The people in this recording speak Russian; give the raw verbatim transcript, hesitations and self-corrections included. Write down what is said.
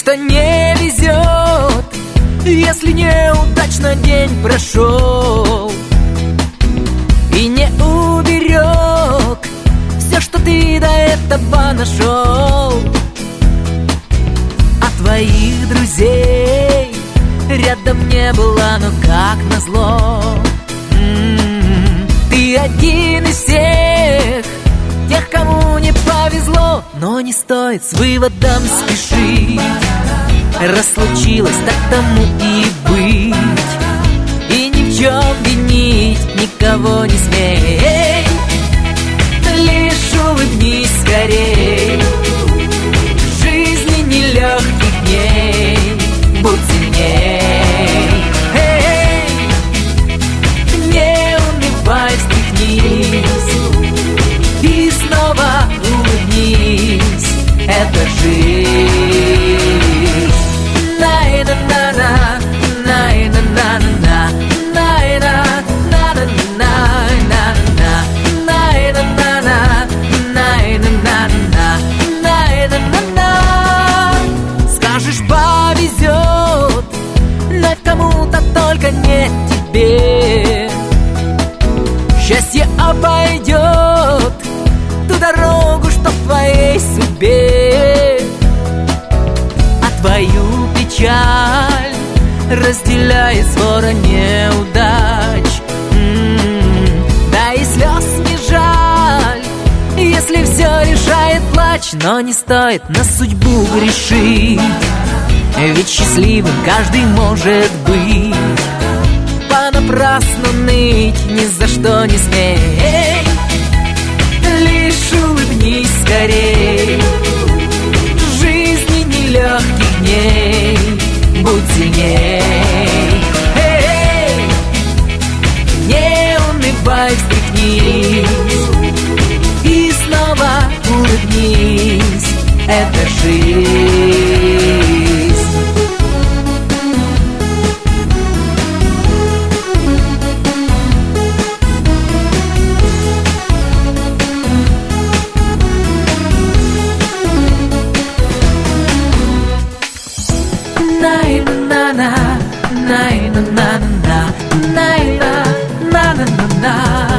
что не везет, если неудачно день прошел и не уберег все, что ты до этого нашел. А твоих друзей рядом не было, но как назло, м-м-м, ты один из всех тех, кому не повезло. Но не стоит с выводом спешить, раз случилось, так тому и быть. И ни в чем винить никого не смей, лишь улыбнись скорей. В жизни нелегких дней будь сильней. Эй, не унывай, встряхнись и снова улыбнись. Это жизнь. На-на-на-на, на-на-на-на, скажешь, повезет, но кому-то только не тебе. Счастье обойдет ту дорогу, что в твоей судьбе. А твою печаль разделяет свора неудач. М-м-м, да и слез не жаль, если все решает плач. Но не стоит на судьбу грешить, ведь счастливым каждый может быть. Понапрасну ныть ни за что не смей, лишь улыбнись скорей. В жизни нелегких дней будь сильней. Эй, не унывай, встряхнись и снова улыбнись. Это жизнь. На-на-на-на, на-на-на-на, на-на-на-на-на.